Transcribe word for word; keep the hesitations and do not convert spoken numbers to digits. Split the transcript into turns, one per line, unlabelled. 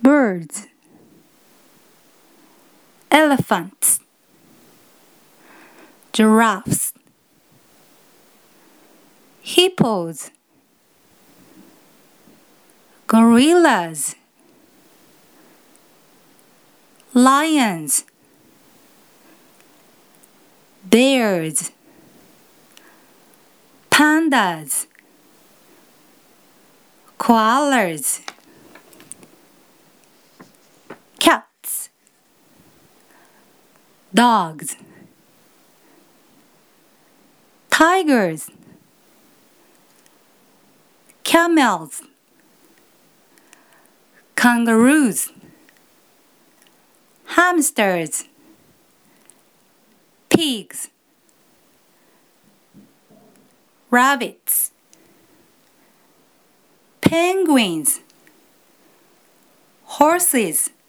birds, elephants, giraffes, hippos, gorillas, lions, bears, pandas, koalas, cats, dogs, tigers, camels, kangaroos, hamsters, pigs, rabbits, penguins, horses,